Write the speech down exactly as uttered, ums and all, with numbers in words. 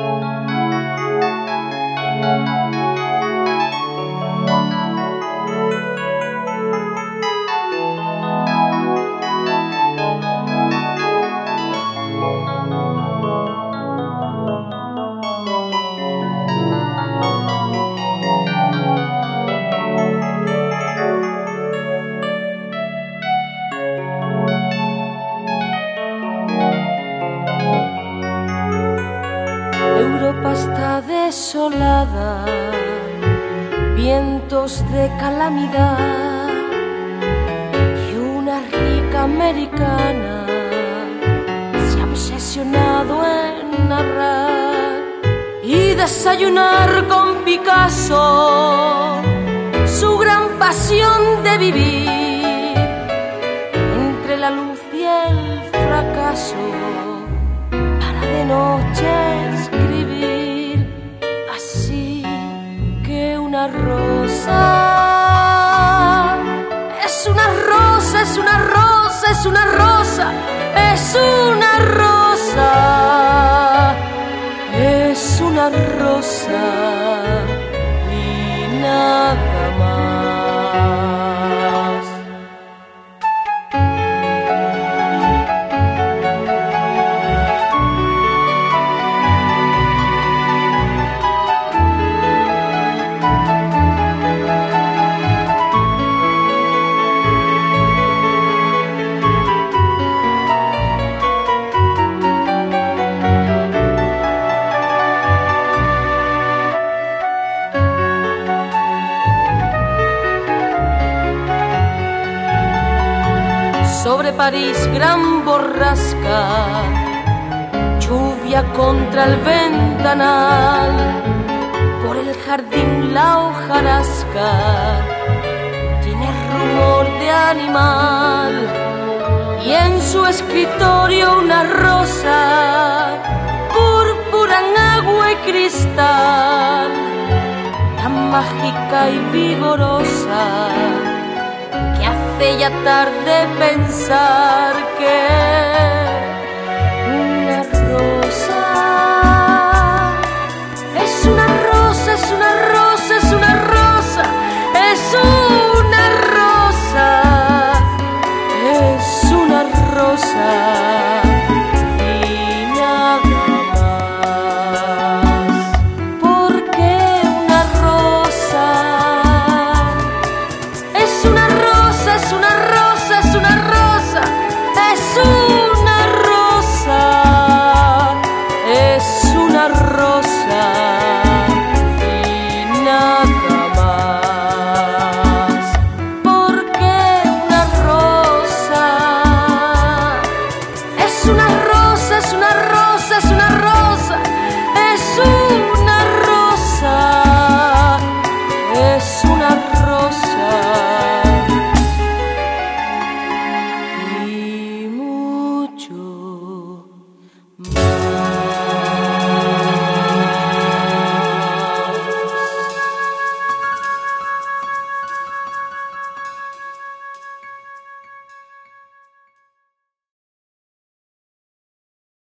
Europa está desolada, vientos de calamidad, y una rica americana se ha obsesionado en narrar y desayunar con Picasso su gran pasión de vivir entre la luz y el fracaso, para de noche escribir así que una rosa es una rosa, es una rosa, es una rosa, es una rosa, es una rosa y nada más. Sobre París gran borrasca, lluvia contra el ventanal, por el jardín la hojarasca tiene rumor de animal, y en su escritorio una rosa púrpura en agua y cristal, tan mágica y vigorosa, hace ya tarde pensar que